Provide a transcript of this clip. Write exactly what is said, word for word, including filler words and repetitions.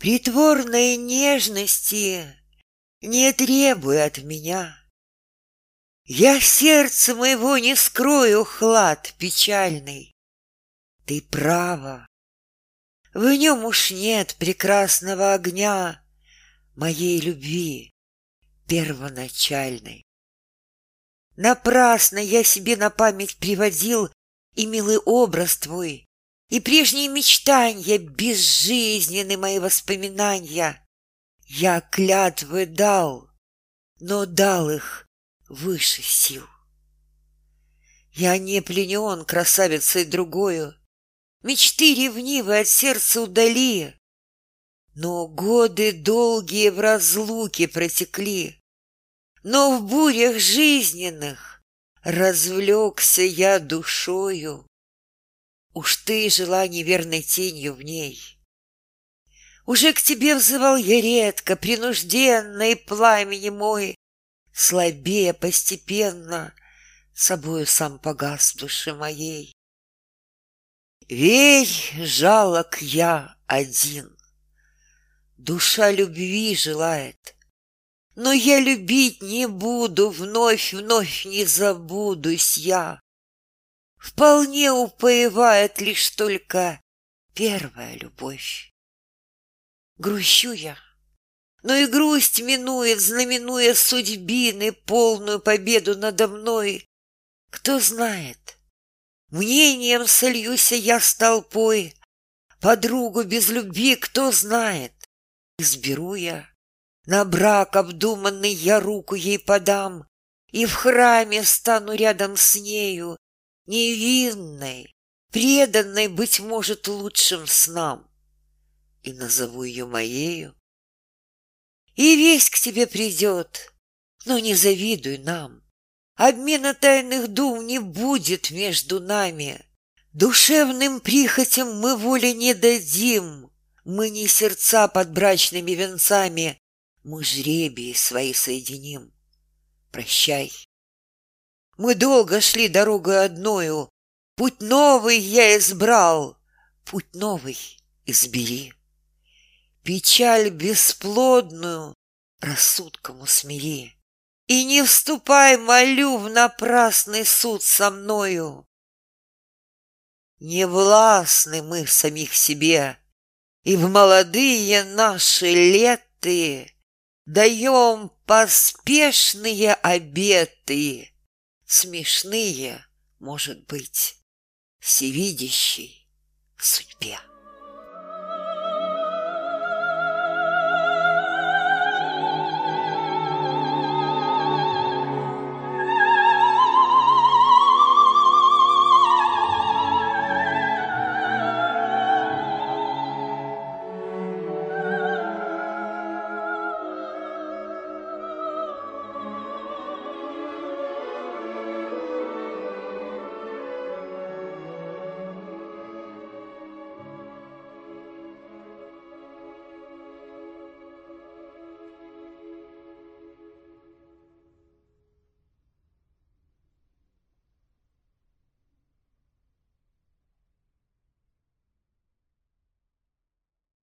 Притворной нежности не требуй от меня. Я сердца моего не скрою хлад печальный. Ты права, в нем уж нет прекрасного огня моей любви первоначальной. Напрасно я себе на память приводил и милый образ твой, и прежние мечтанья, безжизненны мои воспоминания. Я клятвы дал, но дал их выше сил. Я не пленен красавицей другою, мечты ревнивы от сердца удали, но годы долгие в разлуке протекли, но в бурях жизненных развлекся я душою. Уж ты жила неверной тенью в ней. Уже к тебе взывал я редко, принужденно, и пламени мой, слабея постепенно, собою сам погас в душе моей. Верь, жалок я один, душа любви желает, но я любить не буду, вновь, вновь не забудусь я. Вполне упоевает лишь только первая любовь. Грущу я, но и грусть минует, знаменуя судьбины полную победу надо мной. Кто знает, мнением сольюся я с толпой, подругу без любви кто знает. Изберу я, на брак обдуманный я руку ей подам, и в храме стану рядом с нею, невинной, преданной, быть может, лучшим снам, и назову ее моею. И весть к тебе придет, но не завидуй нам. Обмена тайных дум не будет между нами. Душевным прихотям мы воли не дадим. Мы не сердца под брачными венцами, мы жребии свои соединим. Прощай. Мы долго шли дорогой одною, путь новый я избрал, путь новый избери. Печаль бесплодную рассудком усмири, и не вступай, молю, в напрасный суд со мною. Не властны мы в самих себе, и в молодые наши леты даем поспешные обеты, смешные, может быть, всевидящей судьбе.